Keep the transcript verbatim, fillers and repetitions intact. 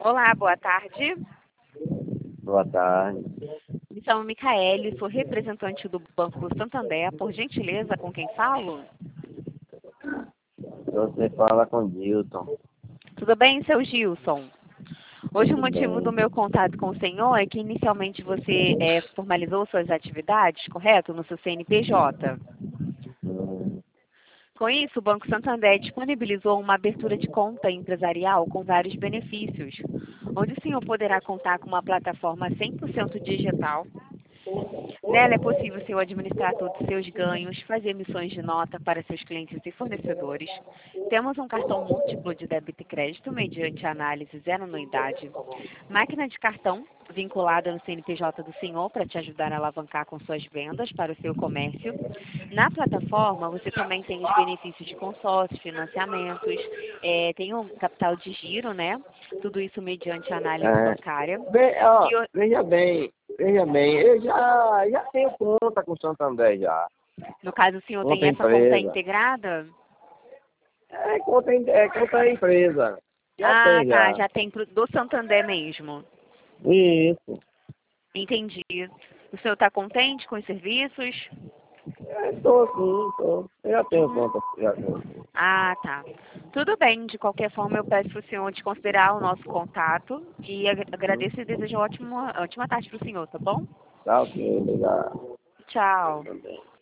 Olá, boa tarde. Boa tarde. Me chamo Micaele, sou representante do Banco Santander. Por gentileza, com quem falo? Você fala com Dilton. Tudo bem, seu Gilson? Hoje o Tudo motivo do bem? meu contato com o senhor é que inicialmente você é, formalizou suas atividades, correto? No seu C N P J. Hum, Com isso, o Banco Santander disponibilizou uma abertura de conta empresarial com vários benefícios, onde o senhor poderá contar com uma plataforma cem por cento digital. Nela é possível o senhor administrar todos os seus ganhos, fazer emissões de nota para seus clientes e fornecedores. Temos um cartão múltiplo de débito e crédito mediante análise zero anuidade. Máquina de cartão vinculada no C N P J do senhor para te ajudar a alavancar com suas vendas para o seu comércio. Na plataforma, você também tem os benefícios de consórcios, financiamentos, é, tem um capital de giro, né? Tudo isso mediante análise é, bancária. bem, ó, E o- veja bem, veja bem, eu já, já tenho conta com o Santander já. no caso, o senhor tem Conta essa conta empresa. integrada? É conta, em- é conta empresa. Já Ah, tem tá, já. já tem pro- do Santander mesmo. Isso. Entendi. O senhor está contente com os serviços? Estou sim, tô. Eu já tenho Uhum. conta. Já tenho. Ah, tá. Tudo bem, de qualquer forma eu peço para o senhor desconsiderar o nosso contato e ag- Uhum. agradeço e desejo uma ótima, ótima tarde para o senhor, tá bom? Tá ok, obrigado. Tchau. Também.